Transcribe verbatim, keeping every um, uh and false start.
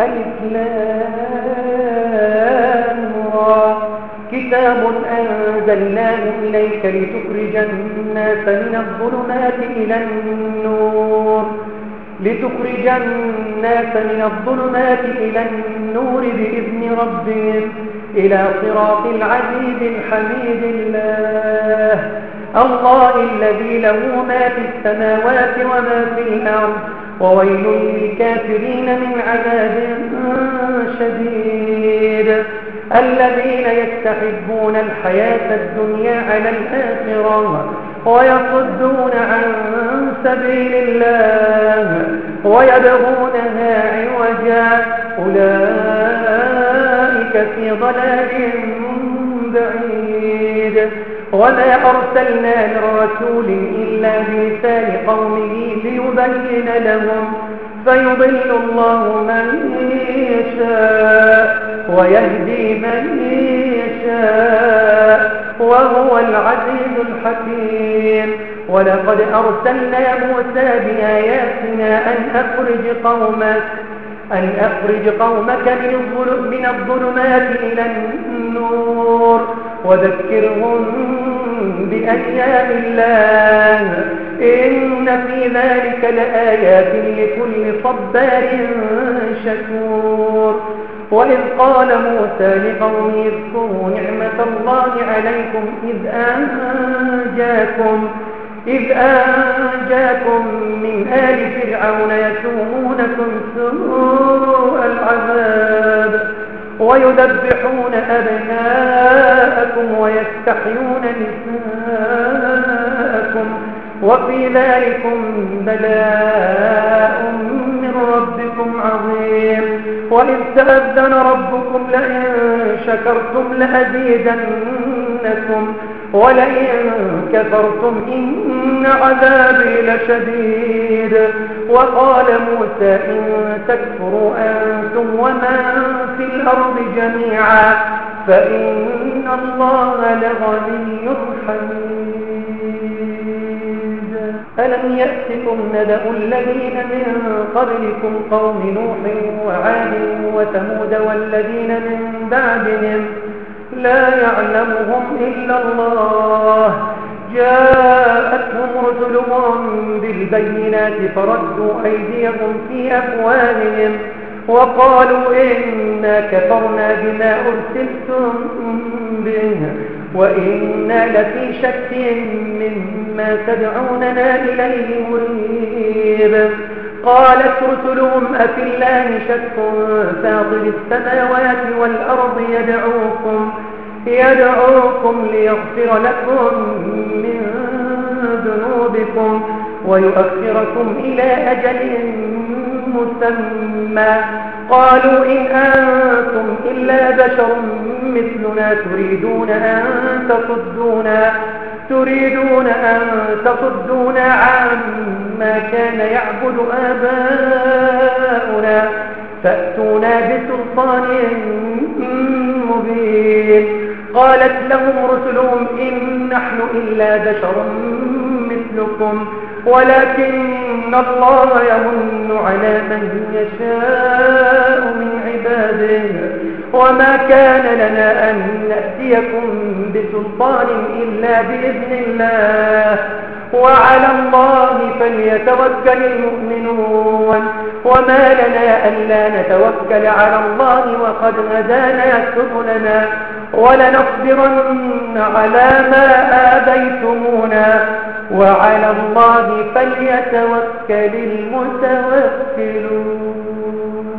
ألف لام را كتاب أنزلناه إليك لتخرج الناس من الظلمات إلى النور لتخرج الناس من الظلمات إلى النور بإذن ربهم إلى صراط العزيز الحميد الله الله الذي له ما في السماوات وما في الأرض وويل للكافرين من عذاب شديد الذين يستحبون الحياة الدنيا على الآخرة ويصدون عن سبيل الله ويبغونها عوجا أولئك في ضلال بعيد وما أرسلنا من رسول إلا بلسان قومه ليبين لهم فيضل الله من يشاء ويهدي من يشاء وهو العزيز الحكيم ولقد أرسلنا موسى بآياتنا أن أخرج قومك أن أخرج قومك من الظلمات إلى النور وذكرهم بأيام الله إن في ذلك لآيات لكل صبار شكور وإذ قال موسى لقومه اذكروا نعمة الله عليكم إذ أنجاكم إذ أنجاكم من آل فرعون يسومونكم سوء العذاب ويذبحون أبناءكم ويستحيون نساءكم وفي ذلكم بلاء من ربكم عظيم وإذ تأذن ربكم لئن شكرتم لأزيدنكم ولئن كفرتم إن عذابي لشديد وقال موسى إن تكفروا أنتم ومن في الأرض جميعا فإن الله لغني حميد ألم يأتكم نبأ الذين من قبلكم قوم نوح وعاد وثمود والذين من بعدهم لا يعلمهم إلا الله جاءتهم رسلهم بالبينات فردوا أيديهم في أفواههم وقالوا إنا كفرنا بما أرسلتم به وإنا لفي شك مما تدعوننا إليه مريب قالت رسلهم أفي الله شك فاطر السماوات والأرض يدعوكم يدعوكم ليغفر لكم من ذنوبكم ويؤخركم إلى أجل مسمى قالوا إن أنتم إلا بشر مثلنا تريدون أن تصدونا تريدون أن تصدونا عما كان يعبد آباؤنا فأتونا بسلطان مبين قالت لهم رسلهم إن نحن إلا بشر مثلكم ولكن الله يمن على من يشاء من عباده وما كان لنا أن نأتيكم بسلطان إلا بإذن الله وعلى الله فليتوكل المؤمنون وما لنا ألا نتوكل على الله وقد هدانا سبلنا ولنصبرن على ما آذيتمونا وعلى الله فليتوكل المتوكلون